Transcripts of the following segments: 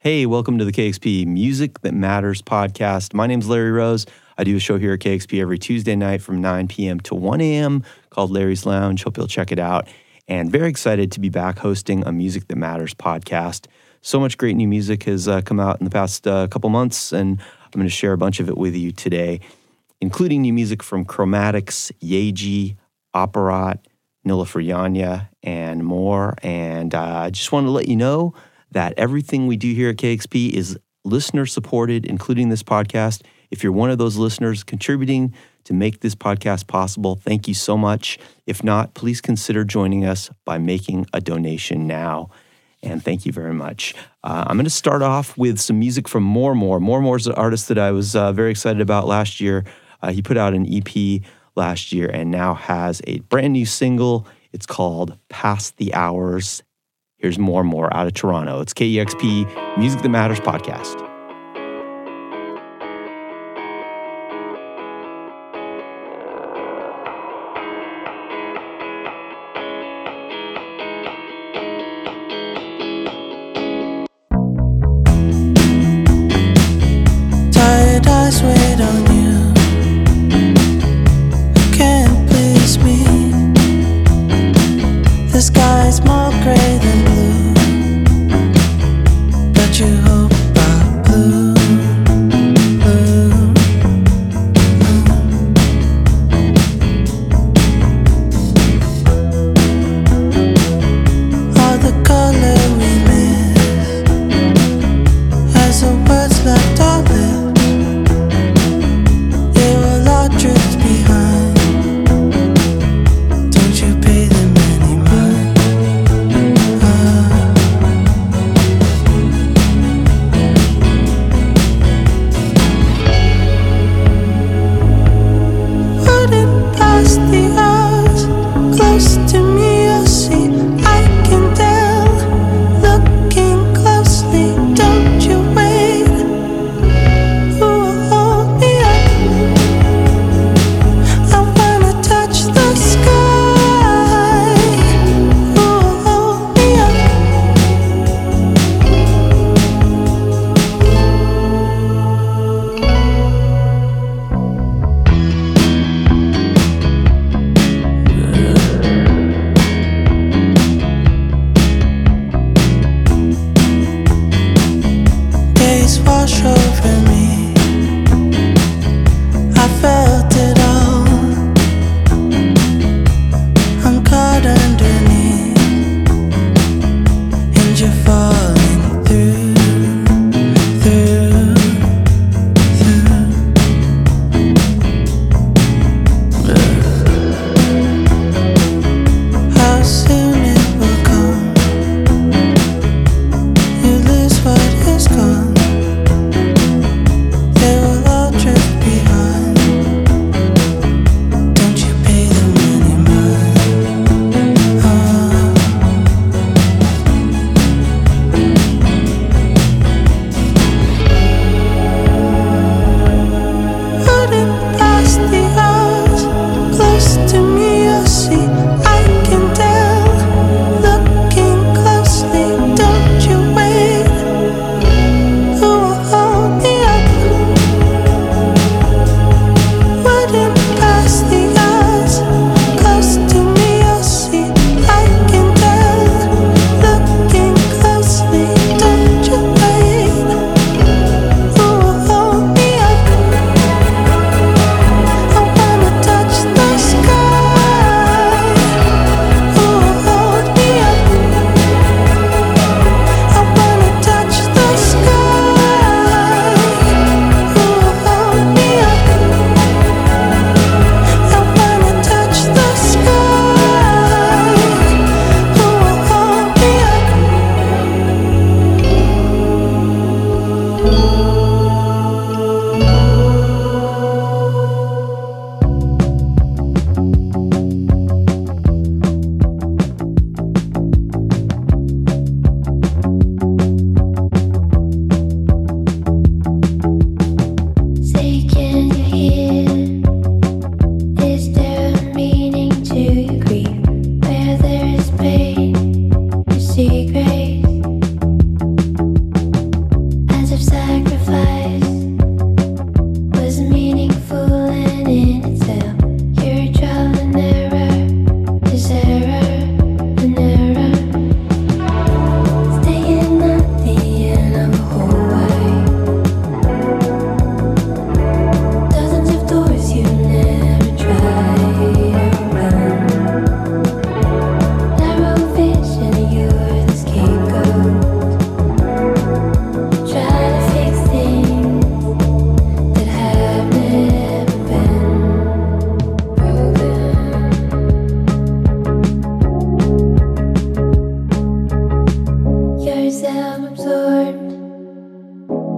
Hey, welcome to the KXP Music That Matters podcast. My name's Larry Rose. I do a show here at KXP every Tuesday night from 9 p.m. to 1 a.m. called Larry's Lounge. Hope you'll check it out. And very excited to be back hosting a Music That Matters podcast. So much great new music has come out in the past couple months, and I'm going to share a bunch of it with you today, including new music from Chromatics, Yaeji, Apparat, Nilla Furtado, and more. And I just want to let you know that everything we do here at KXP is listener-supported, including this podcast. If you're one of those listeners contributing to make this podcast possible, thank you so much. If not, please consider joining us by making a donation now. And thank you very much. I'm going to start off with some music from More More. More More is an artist that I was very excited about last year. He put out an EP last year and now has a brand new single. It's called Past the Hours. Here's More More out of Toronto. It's KEXP Music That Matters podcast. Tired eyes wait on you. Can't please me. The sky's more gray than blue, but you hope I'll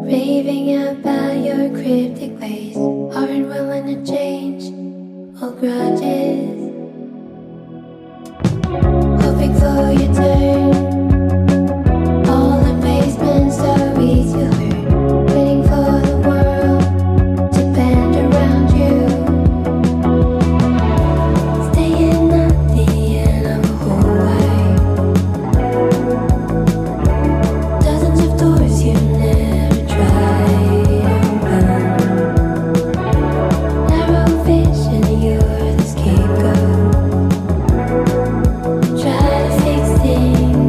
raving about your cryptic ways, aren't willing to change old grudges, hoping for your turn. All the basement stories you heard, waiting for the world to bend around you, staying at the end of a hallway. Dozens of doors you never tried open. Narrow vision, you're the scapegoat. Try to fix things.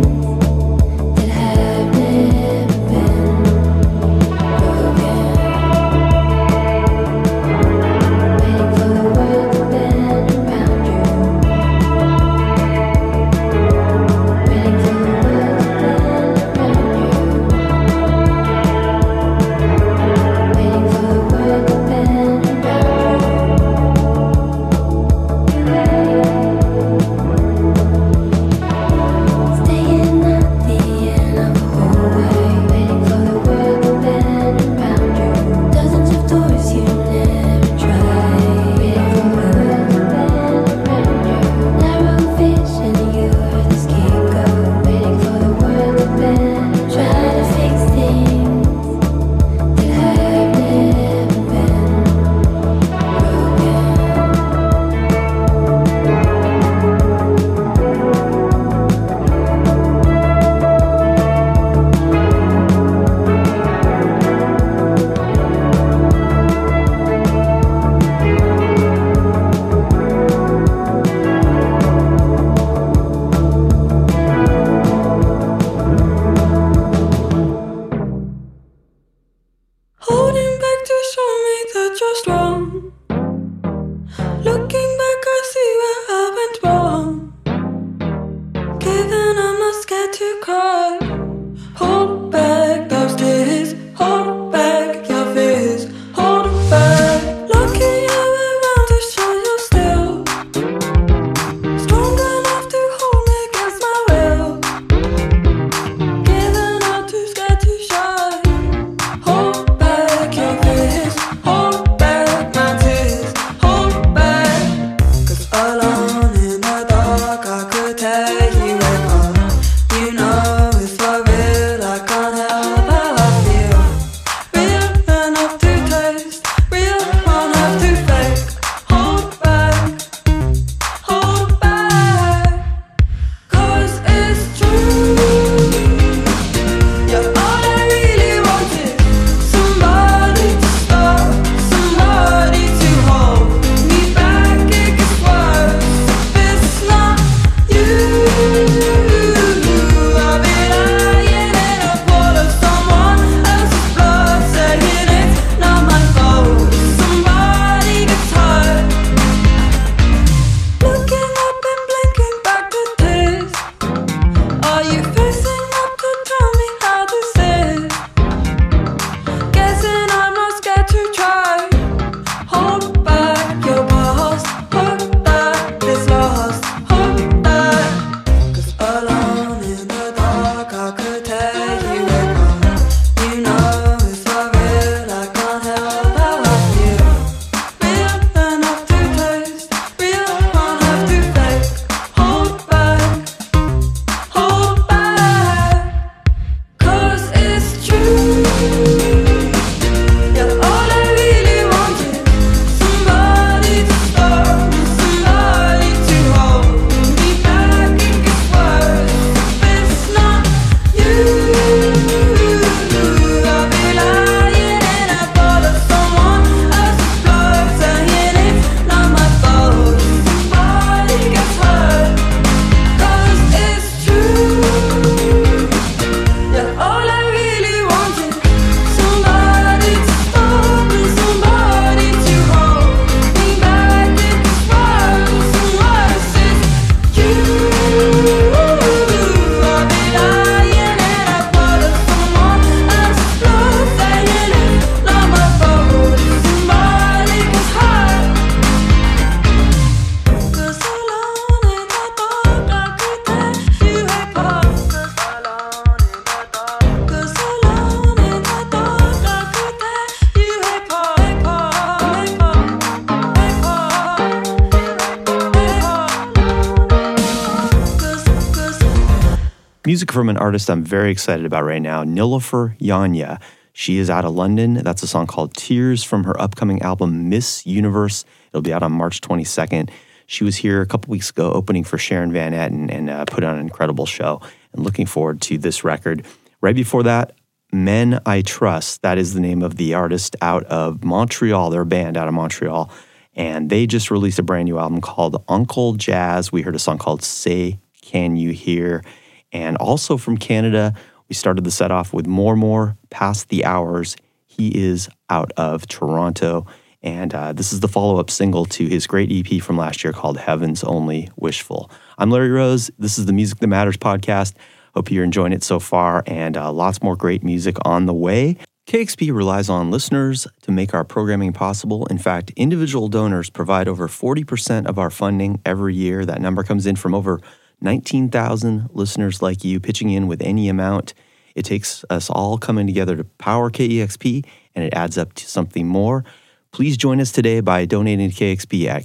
music from an artist I'm very excited about right now, Nilofer Yanya. She is out of London. That's a song called Tears from her upcoming album, Miss Universe. It'll be out on March 22nd. She was here a couple weeks ago opening for Sharon Van Etten and put on an incredible show. And looking forward to this record. Right before that, Men I Trust. That is the name of the artist out of Montreal. They're a band out of Montreal. And they just released a brand new album called Uncle Jazz. We heard a song called Say Can You Hear? And also from Canada, we started the set off with More Past the Hours. He is out of Toronto. And this is the follow-up single to his great EP from last year called Heaven's Only Wishful. I'm Larry Rose. This is the Music That Matters podcast. Hope you're enjoying it so far, and lots more great music on the way. KEXP relies on listeners to make our programming possible. In fact, individual donors provide over 40% of our funding every year. That number comes in from over 19,000 listeners like you pitching in with any amount. It takes us all coming together to power KEXP, and it adds up to something more. Please join us today by donating to KEXP at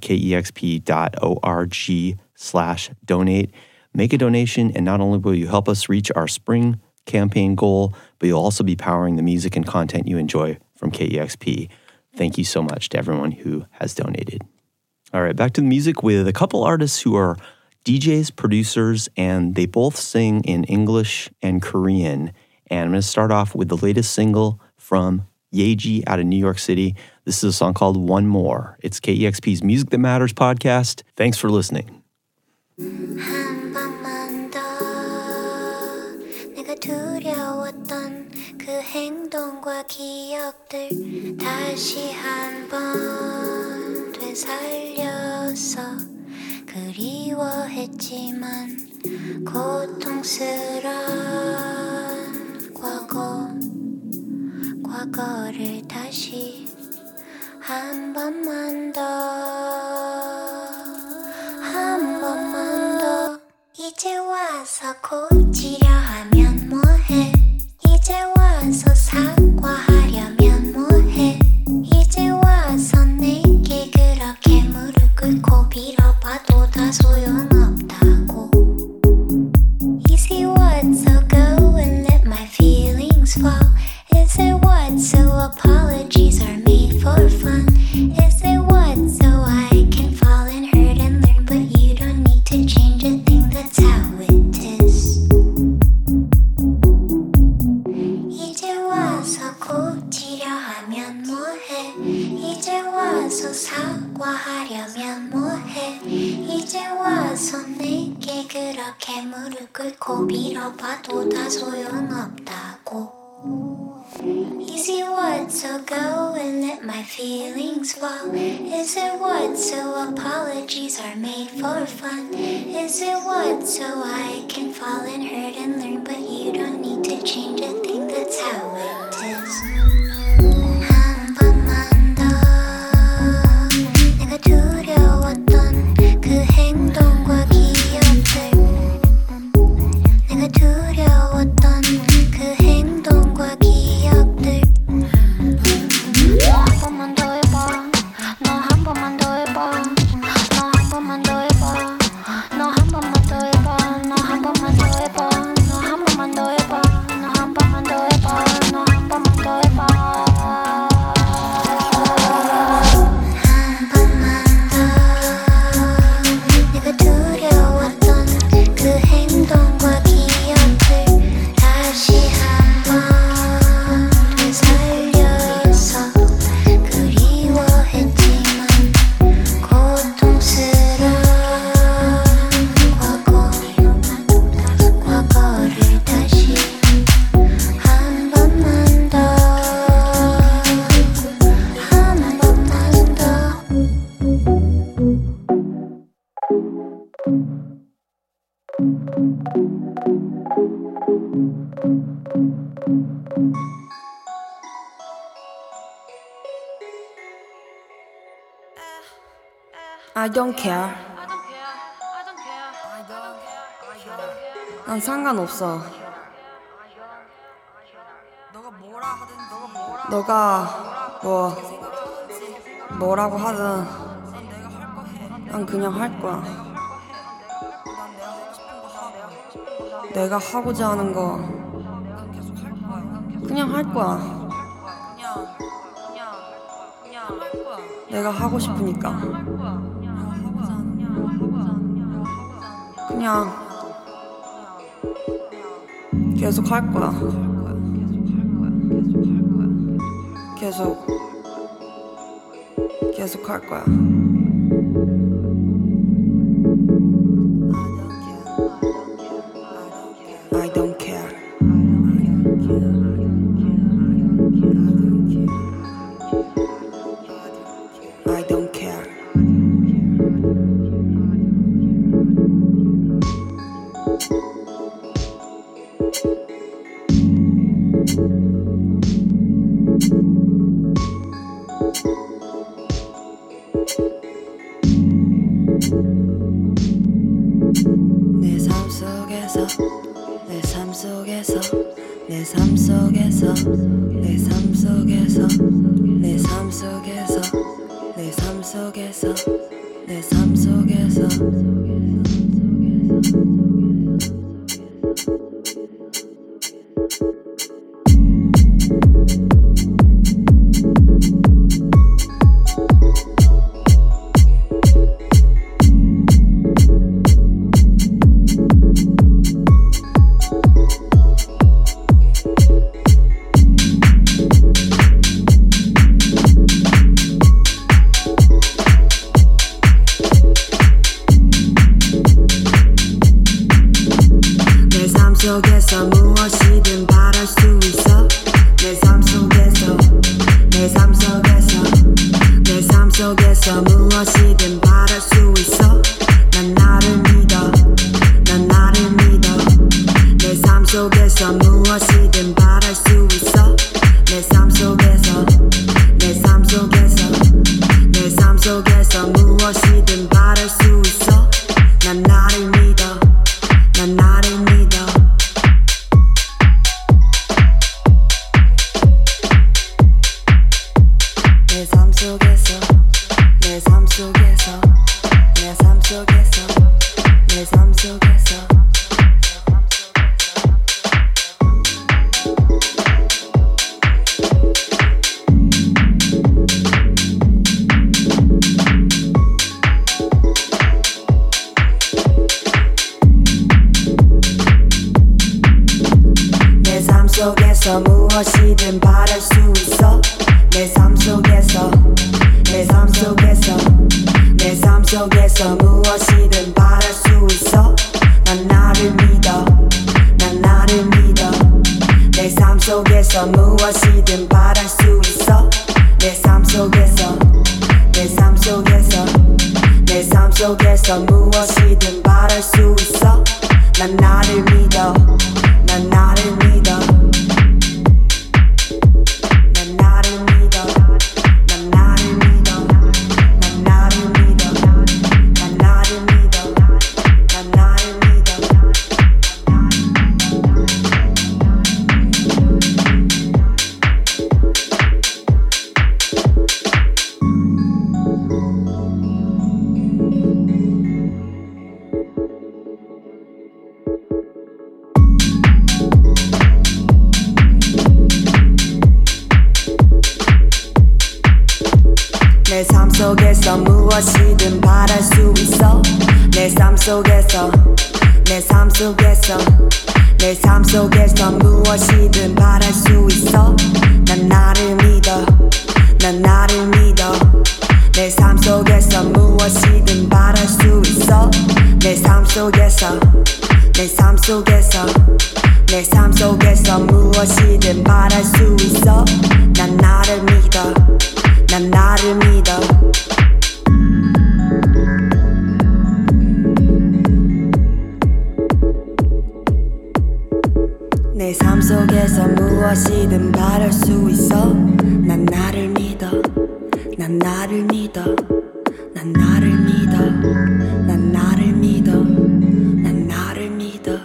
kexp.org/donate. Make a donation, and not only will you help us reach our spring campaign goal, but you'll also be powering the music and content you enjoy from KEXP. Thank you so much to everyone who has donated. All right, back to the music with a couple artists who are DJs, producers, and they both sing in English and Korean. And I'm going to start off with the latest single from Yeji out of New York City. This is a song called One More. It's KEXP's Music That Matters podcast. Thanks for listening. 한 번만 더 내가 두려웠던 그 행동과 기억들 다시 한 번 되살려서 그리워했지만 고통스런 과거를 다시 한 번만 더 이제 와서 고치려 하면 뭐해 이제 와서 사과하려면 뭐해 이제 와서 내게 그렇게 무릎 꿇고 빌어봐도 다 소용없다고 Is it what so go and let my feelings fall Is it what so apologies are made for fun Is it what so I can fall and hurt and learn but you don't need to change a thing that's how it is 이제 와서 고치려 하면 뭐해 이제 와서 사과하려면 뭐해 이제 와서 내게 그렇게 무릎 꿇고 빌어봐도 다 소용없다고 Is it what so go and let my feelings fall Is it what so apologies are made for fun Is it what so I can fall and hurt and learn but you don't need to change a thing that's how it is 한 번만 더 내가 두려웠던 그 행동과 기억들 내가 두려웠던 그 행동과 기억들 한 번만 더 해봐 너 한 번만 더 해봐 너 한 번만 더 해봐 너 한 번만 더 해봐 너 한 번만 더 해봐 너 한 번만 더 해봐 너 한 번만 더 해봐 너 한 번만 더 해봐 한 번만 더 내가 두려웠던 그 행동과 기억들 다시 한번 되살려서 그리워했지만 고통스러운 과거를 다시 한 번만 더 I don't care. 난 상관없어. 너가 뭐라고 하든 난 그냥 할 거야. 내가 하고자 하는 거 그냥 할 거야. 내가 하고 싶으니까. 그냥 계속 할 거야. 계속 할 거야. I don't care. I don't care. 내 삶 속에서 내 삶 속에서 내 삶 속에서 내 삶 속에서 내 삶 속에서 내 삶 속에서 내 삶 속에서 속에서 무엇이든 바랄 수 있어. 내 삶 속에서 내 삶 속에서 내 삶 속에서 무엇이든 바랄 수 있어. 난 나를 믿어. 난 나를 믿어. 내 삶 속에서 무엇이든 바랄 수 있어. 내 삶 속에서 내 삶 속에서 내 삶 속에서 무엇이든 바랄 수 있어. 난 나를 믿어. 난 나를 믿어. 내 삶 속에서 내 삶 속에서 내 삶 속에서 내 삶 속에서 내 삶 속에서 무엇이든 바랄 수 있어. 내 삶 속에서 내 삶 속에서 내 삶 속에서 무엇이든 바랄 수 있어. 난 나를 믿어. 난 나를 믿어. 내 삶 속에서 무엇이든 바랄 수 있어. 내 삶 속에서 내 삶 속에서 내 삶 속에서 무엇이든 바랄 수 있어. 난 나를 믿어. 난 나를 믿어. 난 나를 믿어. 난 나를 믿어. 난 나를 믿어. 난 나를 믿어. 난 나를 믿어. 내 삶 속에서 무엇이든 바랄 수 있어. 내 삶 속에서 내 삶 속에서 내 삶 속에서 무엇이든 바랄 수 있어. 난 나를 믿어. 난 나를 믿어. 내 삶 속에서 무엇이든 바랄 수 있어. 내 삶 속에서 내 삶 속에서 내 삶 속에서 무엇이든 바랄 수 있어. 난 나를 믿어. 난 나를 믿어. 내 삶 속에서 무엇이든 바랄 수 있어. 난 나를 믿어. 난 나를 믿어. 난 나를 믿어. 난 나를 믿어. 난 나를 믿어.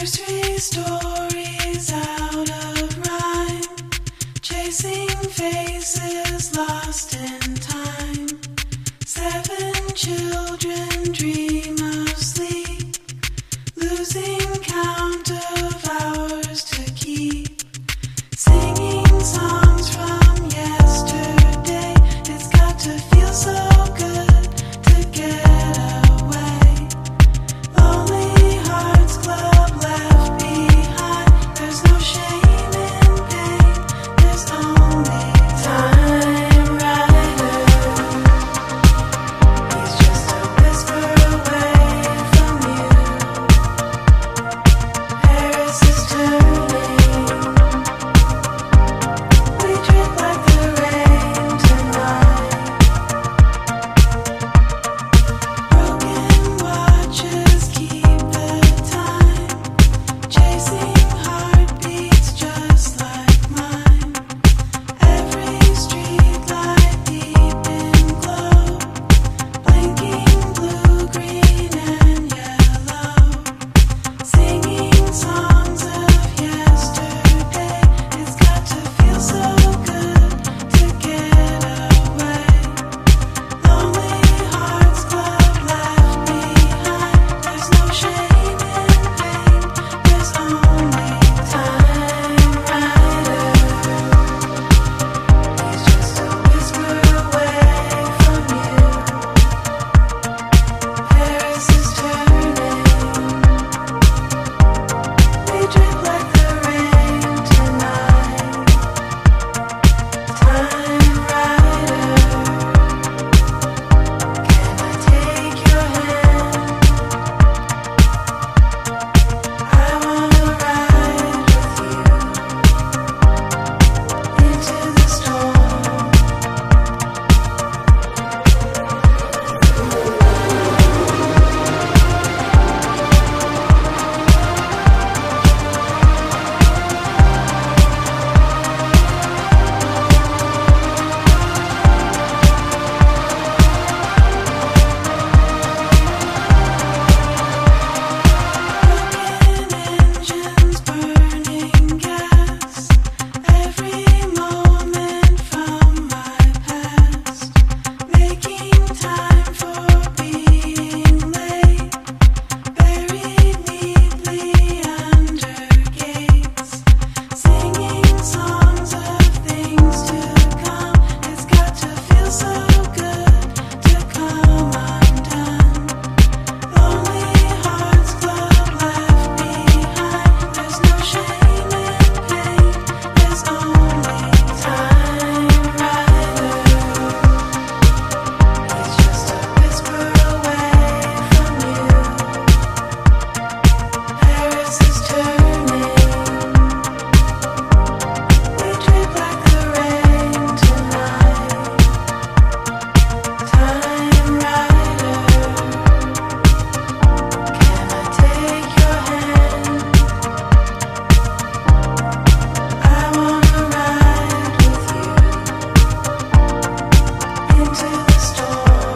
Nursery stories out of rhyme, chasing faces lost in time. 7 children dream of sleep, losing count of hours to keep. Singing songs from yesterday, it's got to feel so good to get away. Lonely Hearts Club left behind. There's no shame in pain, there's only Time Rider. He's just a whisper away from you. Paris is turning. We drip like the rain tonight. Broken watches keep the time, chasing heartbeats just like mine. Every street light deep in glow, blinking blue, green, and yellow. Singing songs of yesterday, it's got to feel so good to get away. Lonely Hearts Club left behind. There's no shame in pain, there's only Time Rider. He's just a whisper away from you. Paris is turning. We drip like the rain tonight. Time Rider. Can I take your hand? I wanna ride with you into the storm. Broken engines, burning gas. Every moment from my past, making time for being late. Buried neatly under gates, singing songs of things to come. It's got to feel so good to come undone. Lonely Hearts Club left behind. There's no shame in pain, there's only Time Rider. He's just a whisper away from you. Paris is turning. We drip like the rain tonight. Time Rider. Can I take your hand? I wanna ride with you into the storm.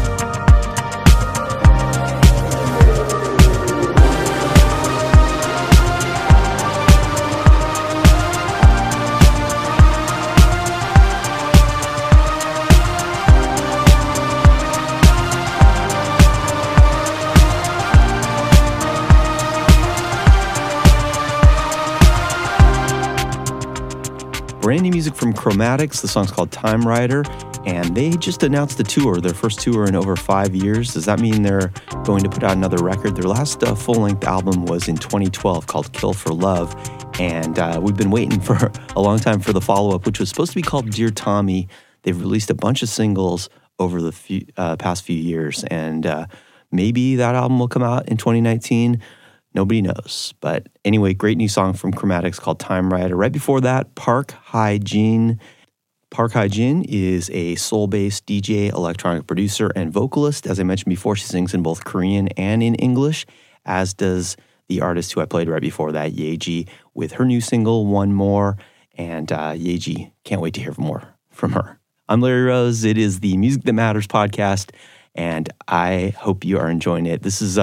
Brand new music from Chromatics. The song's called Time Rider, and they just announced a tour, their first tour in over 5 years. Does that mean they're going to put out another record? Their last full-length album was in 2012 called Kill for Love, and we've been waiting for a long time for the follow-up, which was supposed to be called Dear Tommy. They've released a bunch of singles over the past few years, and maybe that album will come out in 2019. Nobody knows. But anyway, great new song from Chromatics called Time Rider. Right before that, Park Hye-jin. Park Hye-jin is a soul-based DJ, electronic producer, and vocalist. As I mentioned before, she sings in both Korean and in English, as does the artist who I played right before that, Yeji, with her new single, One More. And Yeji, can't wait to hear more from her. I'm Larry Rose. It is the Music That Matters podcast, and I hope you are enjoying it. This is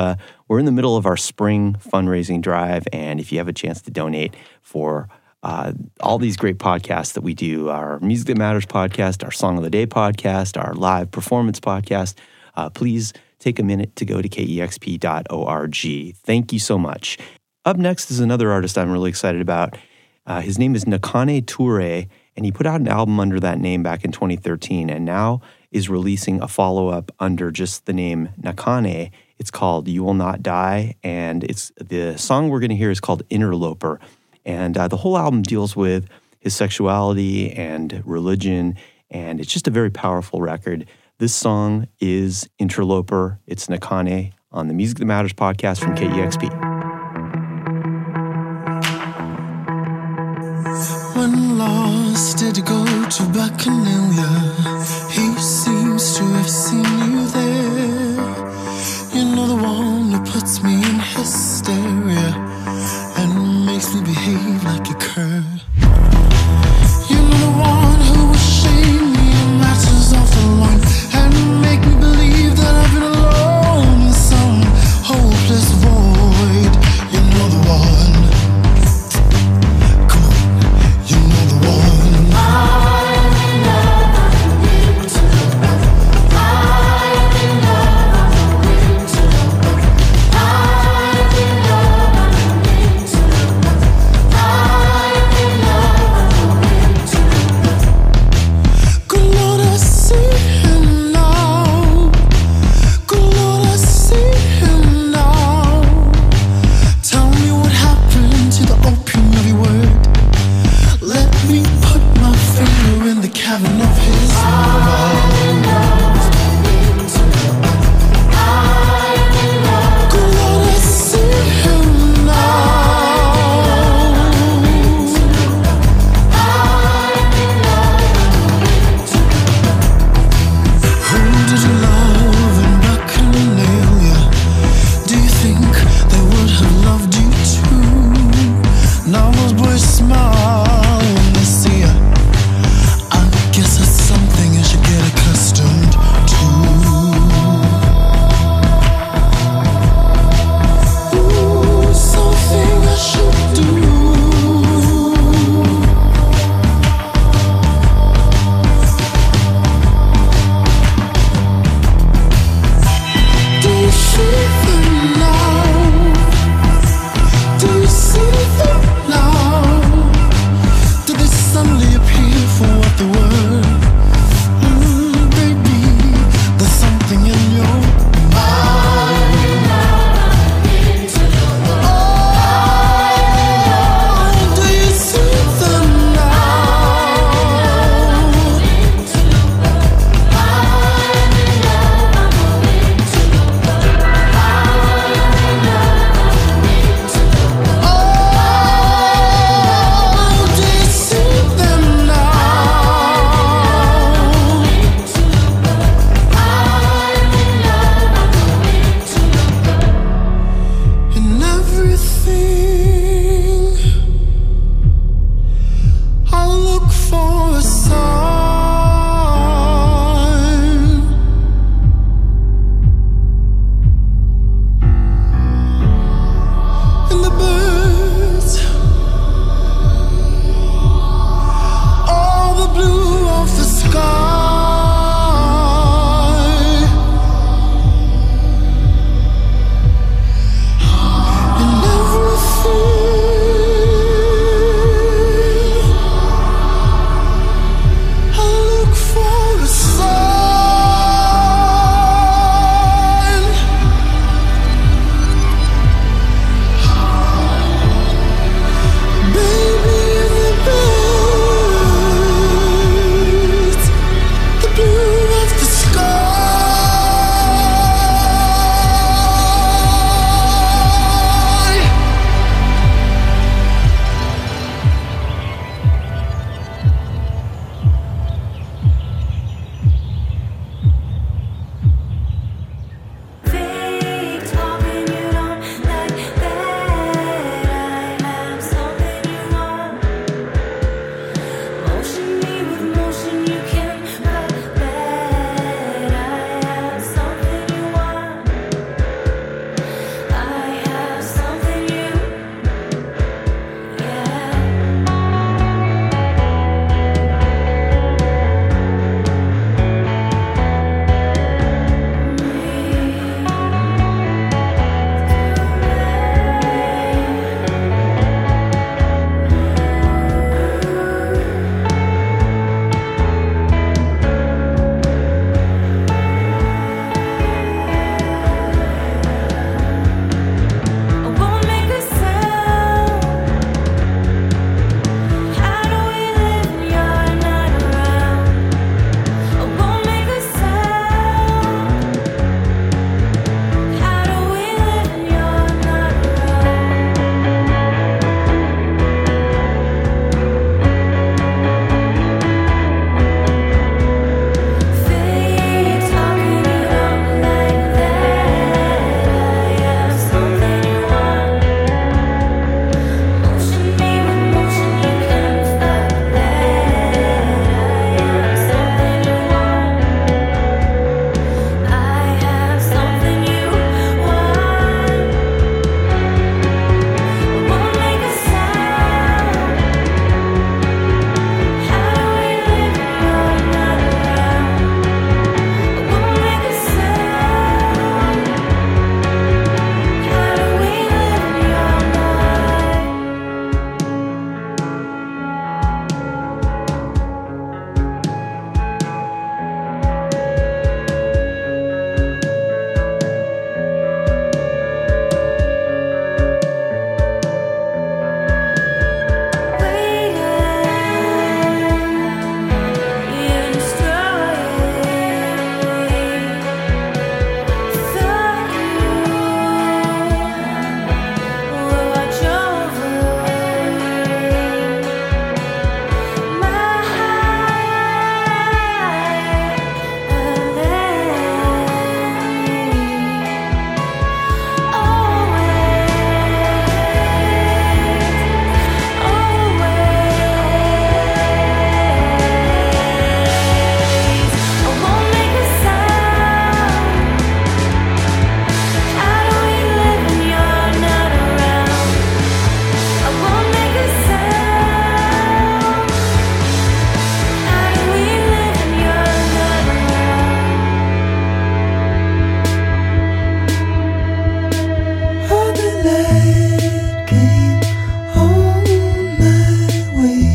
we're in the middle of our spring fundraising drive, and if you have a chance to donate for all these great podcasts that we do, our Music That Matters podcast, our Song of the Day podcast, our live performance podcast, please take a minute to go to kexp.org. Thank you so much. Up next is another artist I'm really excited about. His name is Nakane Toure, and he put out an album under that name back in 2013, and now is releasing a follow-up under just the name Nakane. It's called You Will Not Die, and the song we're going to hear is called Interloper. And the whole album deals with his sexuality and religion, and it's just a very powerful record. This song is Interloper. It's Nakane on the Music That Matters podcast from KEXP. When lost, did you go to Bacchanalia? He seems to have seen you there. You know, the one who puts me in hysteria and makes me behave like a cur. You know, the one who will shame me in matters of the line and make me believe that I've been alone in some hopeless void. You know, the one. I light came on my way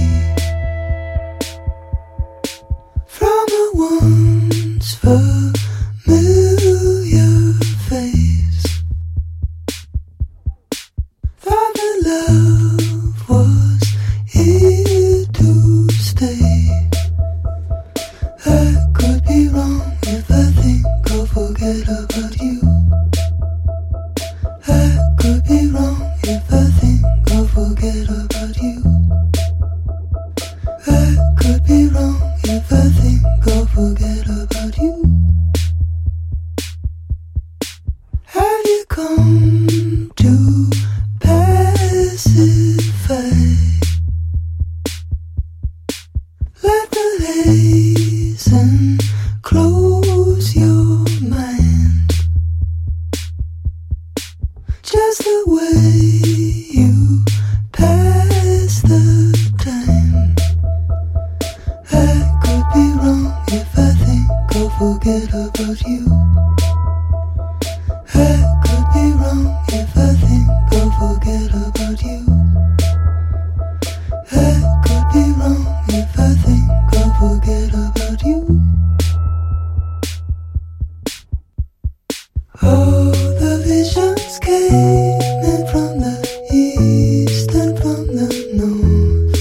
from a once familiar face. Thought that love was here to stay. I could be wrong if I think I'll forget about you. I could be wrong if I think I'll forget about you. I could be wrong if I think I'll forget about you. Have you come to pacify? Let the haze and close your mind. Just the way you pass the time. I could be wrong if I think I'll forget about you. I could be wrong if I think I'll forget about you. I could be wrong if I think I'll forget about you. Oh, the visions came in from the east and from the north.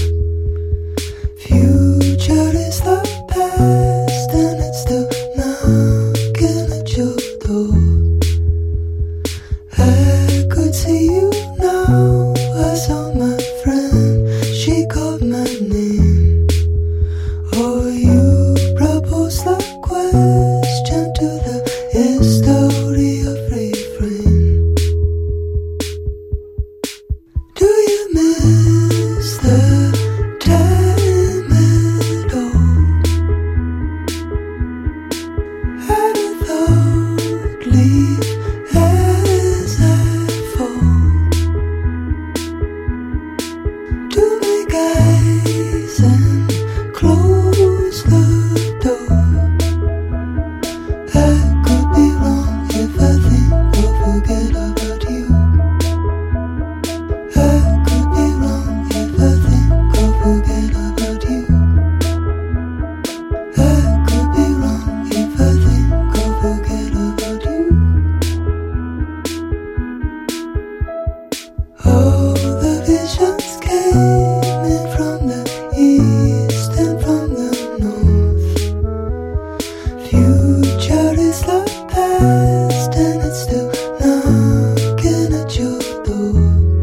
Future is the past and it's still knocking at your door. I could see you now. I saw my friend, she called my name. Oh, you proposed the question to the history of refrain. Do you miss the time at all? Had a thought leave as I fall. To make eyes and close the door. I could be wrong if I think I'll forget about you. I could be wrong if I think I'll forget about you. I could be wrong if I think I'll forget about you. Oh, the visions came in from the east and from the north. Future is the past and it's still knocking at your door.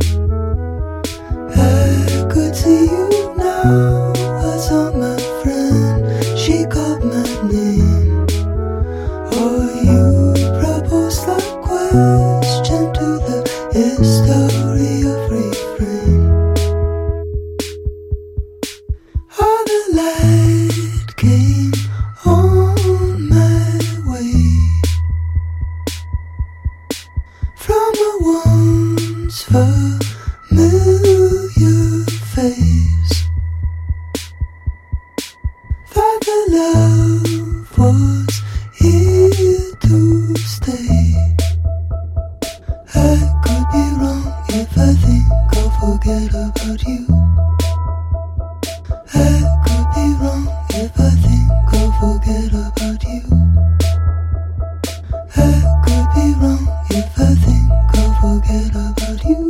I could see you now. I saw my friend, she called my name. Oh, you proposed the question to the history of refrain. Oh, the light came on my way from a once familiar face. Thought that love was here to stay. I could be wrong if I think I'll forget about you. I could be wrong if I think I'll forget about you. I could be wrong if I think I'll forget about you.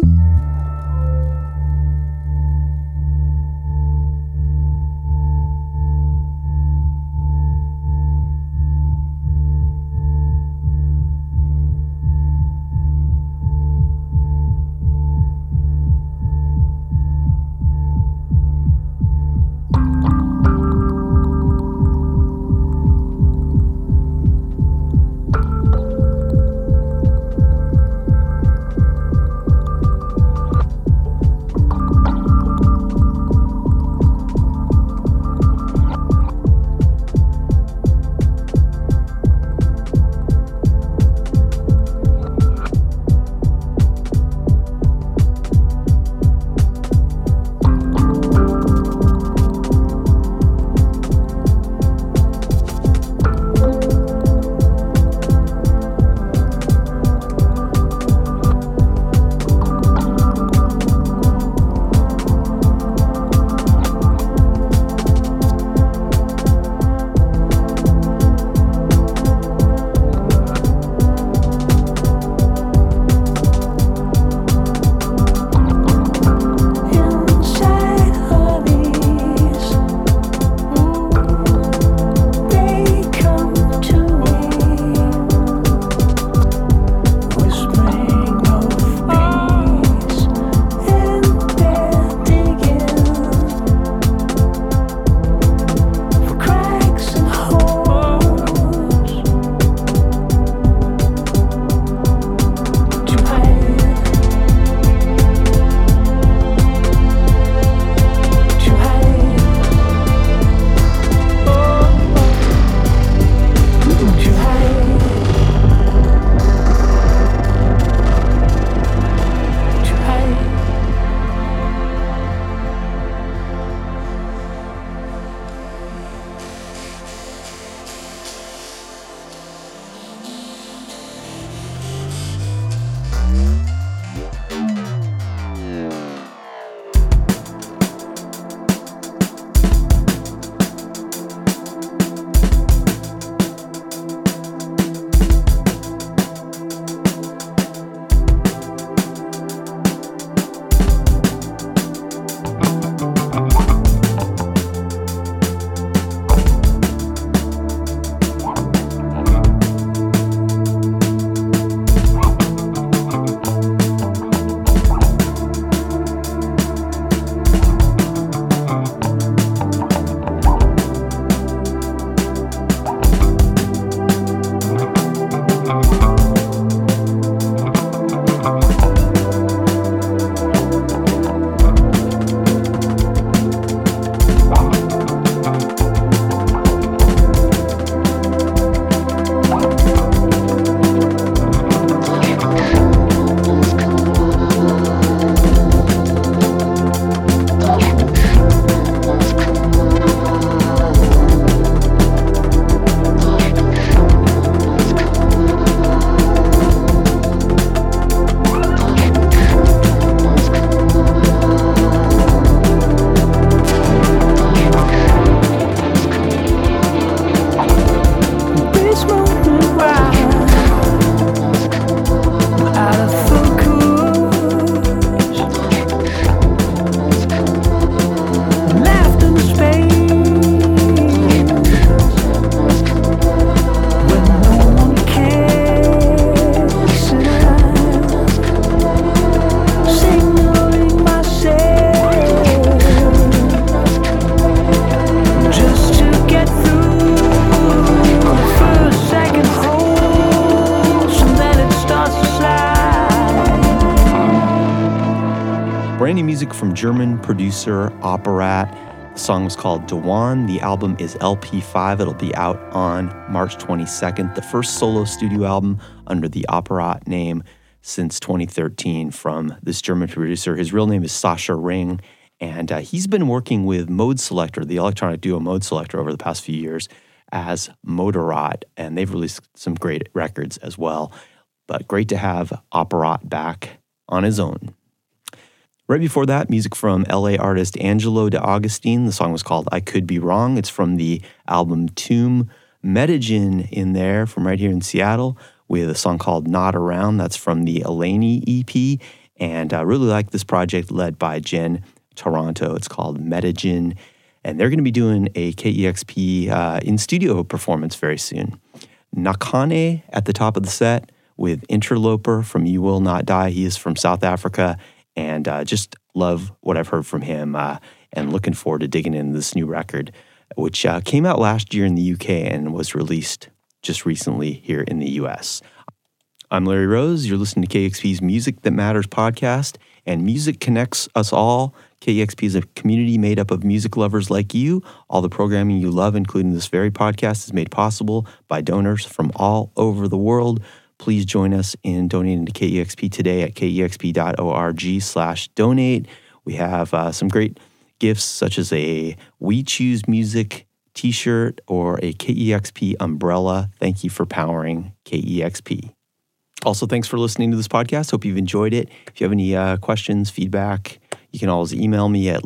Brand new music from German producer Operat. The song was called Dewan. The album is LP5. It'll be out on March 22nd. The first solo studio album under the Operat name since 2013 from this German producer. His real name is Sascha Ring, and he's been working with Mode Selector, the electronic duo Mode Selector, over the past few years as Moderat, and they've released some great records as well. But great to have Operat back on his own. Right before that, music from LA artist Angelo D'Agostino. The song was called I Could Be Wrong. It's from the album Tomb. Medellin in there from right here in Seattle with a song called Not Around. That's from the Eleni EP. And I really like this project led by Jen Toronto. It's called Medellin. And they're going to be doing a KEXP in-studio performance very soon. Nakane at the top of the set with Interloper from You Will Not Die. He is from South Africa. And just love what I've heard from him and looking forward to digging into this new record, which came out last year in the UK and was released just recently here in the US. I'm Larry Rose. You're listening to KEXP's Music That Matters podcast, and music connects us all. KEXP is a community made up of music lovers like you. All the programming you love, including this very podcast, is made possible by donors from all over the world. Please join us in donating to KEXP today at kexp.org/donate. We have some great gifts such as a We Choose Music t-shirt or a KEXP umbrella. Thank you for powering KEXP. Also, thanks for listening to this podcast. Hope you've enjoyed it. If you have any questions, feedback, you can always email me at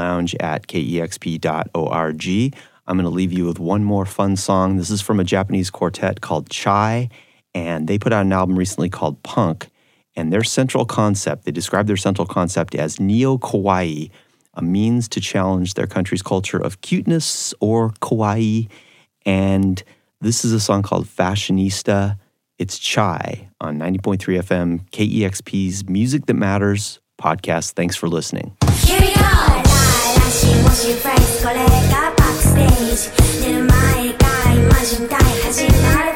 larryslounge@kexp.org. I'm going to leave you with one more fun song. This is from a Japanese quartet called Chai, and they put out an album recently called Punk. And their central concept, they describe their central concept as neo-kawaii, a means to challenge their country's culture of cuteness or kawaii. And this is a song called Fashionista. It's Chai on 90.3 FM, KEXP's Music That Matters podcast. Thanks for listening. Here we go. Backstage. 寝る前がイマジンたい始まる